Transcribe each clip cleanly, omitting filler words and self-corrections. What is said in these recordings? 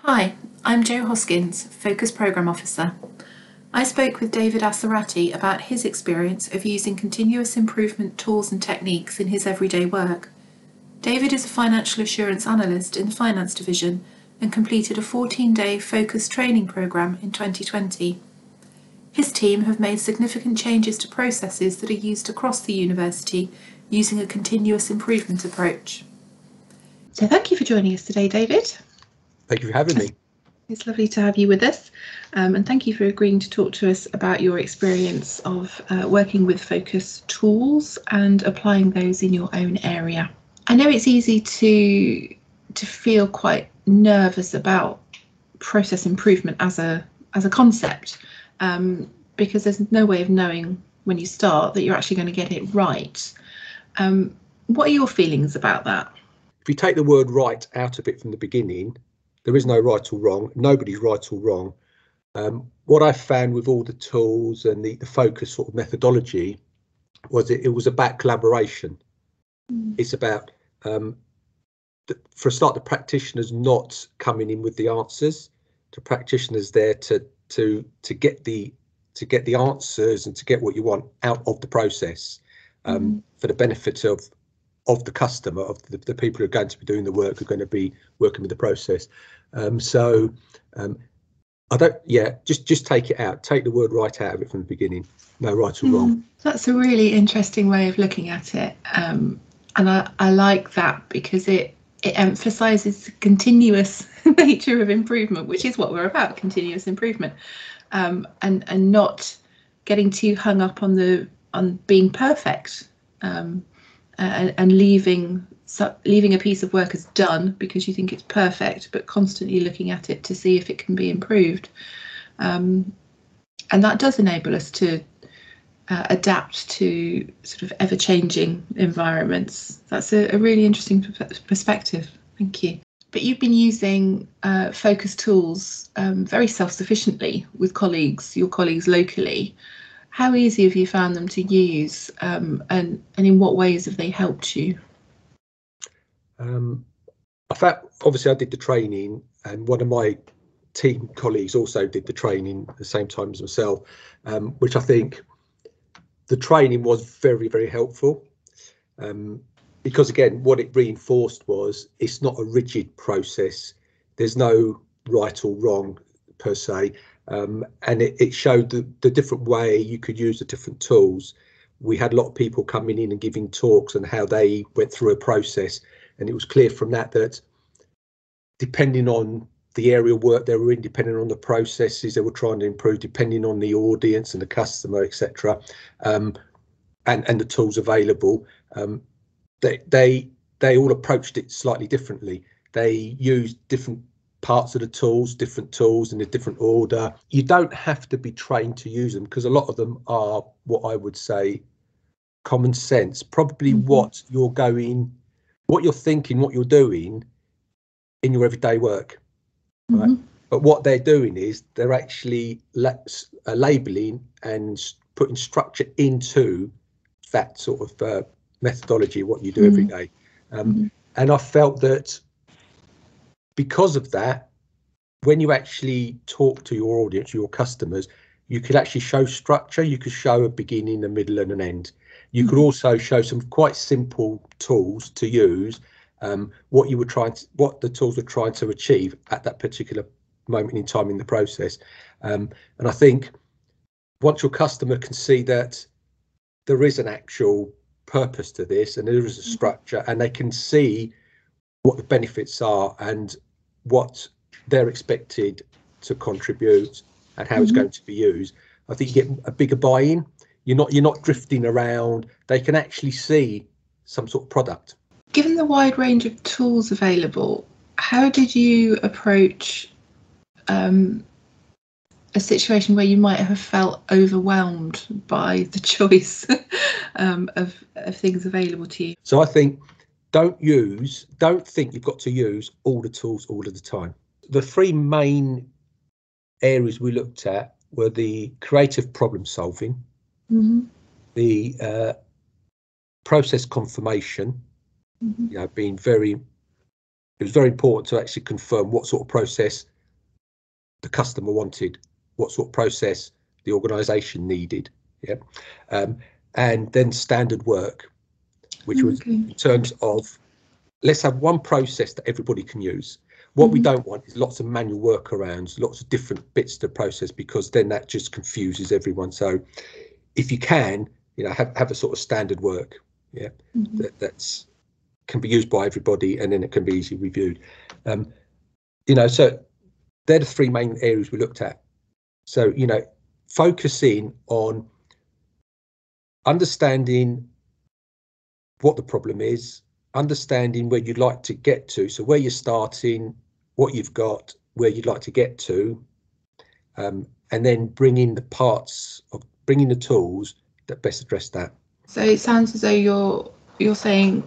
Hi, I'm Jo Hoskins, Focus Programme Officer. I spoke with David Assarati about his experience of using continuous improvement tools and techniques in his everyday work. David is a financial assurance analyst in the finance division and completed a 14-day focus training programme in 2020. His team have made significant changes to processes that are used across the university using a continuous improvement approach. So thank you for joining us today, David. Thank you for having me. It's lovely to have you with us, and thank you for agreeing to talk to us about your experience of working with focus tools and applying those in your own area. I know it's easy to feel quite nervous about process improvement as a concept, because there's no way of knowing when you start that you're actually going to get it right. What are your feelings about that? If you take the word right out of it from the beginning, there is no right or wrong. Nobody's right or wrong. What I found with all the tools and the focus sort of methodology was it was about collaboration. It's about, for a start, the practitioners not coming in with the answers. The practitioners there to get the answers and to get what you want out of the process, for the benefit of the customer, of the people who are going to be doing the work, who are going to be working with the process. I don't, just take it out, take the word right out of it from the beginning. No right or wrong. That's a really interesting way of looking at it. And I like that because it emphasises the continuous nature of improvement, which is what we're about, continuous improvement, and not getting too hung up on being perfect, and leaving a piece of work as done because you think it's perfect, but constantly looking at it to see if it can be improved. And that does enable us to adapt to sort of ever-changing environments. That's a really interesting perspective. Thank you. But you've been using focus tools very self-sufficiently with your colleagues locally. How easy have you found them to use, and in what ways have they helped you? I found, obviously I did the training, and one of my team colleagues also did the training at the same time as myself, which I think the training was very, very helpful, because again, what it reinforced was it's not a rigid process. There's no right or wrong per se. And it showed the different way you could use the different tools. We had a lot of people coming in and giving talks on how they went through a process, and it was clear from that depending on the area of work they were in, depending on the processes they were trying to improve, depending on the audience and the customer, etc., and the tools available, they all approached it slightly differently. They used different parts of the tools, different tools in a different order. You don't have to be trained to use them, because a lot of them are what I would say common sense, probably what you're thinking, what you're doing in your everyday work, right? But what they're doing is they're actually labeling and putting structure into that sort of methodology, what you do every day. And I felt that because of that, when you actually talk to your audience, your customers, you could actually show structure. You could show a beginning, a middle, and an end. You could also show some quite simple tools to use, what the tools were trying to achieve at that particular moment in time in the process. And I think once your customer can see that there is an actual purpose to this, and there is a structure, and they can see what the benefits are and what they're expected to contribute and how it's going to be used, I think you get a bigger buy-in. You're not drifting around. They can actually see some sort of product. Given the wide range of tools available, how did you approach a situation where you might have felt overwhelmed by the choice of things available to you? So I think don't think you've got to use all the tools all of the time. The three main areas we looked at were the creative problem solving, the process confirmation, it was very important to actually confirm what sort of process the customer wanted, what sort of process the organisation needed. Yeah, and then standard work, which was in terms of, let's have one process that everybody can use. What we don't want is lots of manual workarounds, lots of different bits to process, because then that just confuses everyone. So if you can, have a sort of standard work, yeah, that's can be used by everybody, and then it can be easily reviewed. So they're the three main areas we looked at. So, focusing on understanding what the problem is, understanding where you'd like to get to. So where you're starting, what you've got, where you'd like to get to, and then bringing the tools that best address that. So it sounds as though you're saying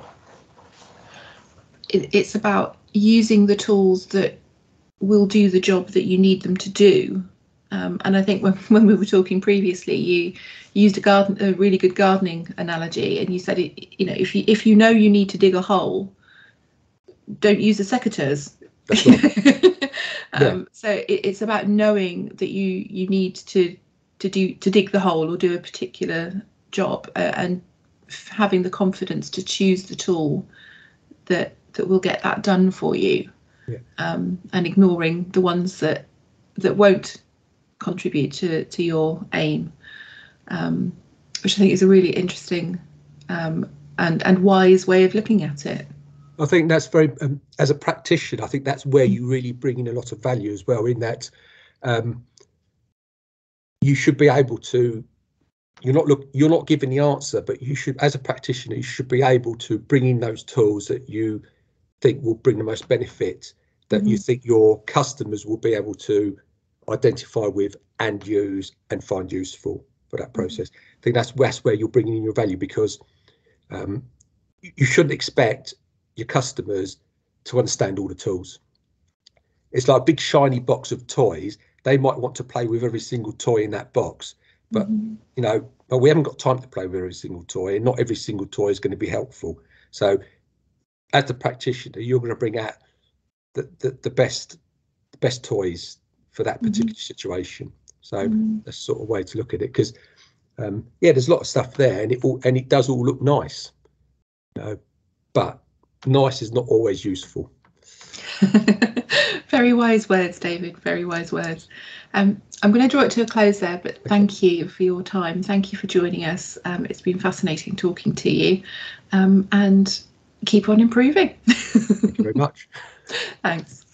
it's about using the tools that will do the job that you need them to do. And I think when we were talking previously, you used a really good gardening analogy, and you said, if you know you need to dig a hole, don't use the secateurs. That's right. So it's about knowing that you need to dig the hole or do a particular job, and having the confidence to choose the tool that will get that done for you, and ignoring the ones that won't contribute to your aim, which I think is a really interesting and wise way of looking at it. I think that's very, as a practitioner, I think that's where you really bring in a lot of value as well, in that you should be able to, you're not giving the answer, but you should, as a practitioner, you should be able to bring in those tools that you think will bring the most benefit, that you think your customers will be able to identify with and use and find useful for that process. I think that's where you're bringing in your value, because you shouldn't expect your customers to understand all the tools. It's like a big shiny box of toys. They might want to play with every single toy in that box, but but we haven't got time to play with every single toy, and not every single toy is going to be helpful. So as the practitioner, you're going to bring out the best toys for that particular situation. So that's sort of way to look at it, because there's a lot of stuff there, and it does all look nice, but nice is not always useful. Very wise words, David, very wise words. I'm going to draw it to a close there, but thank you for your time. Thank you for joining us. It's been fascinating talking to you, and keep on improving. Thank you very much. Thanks.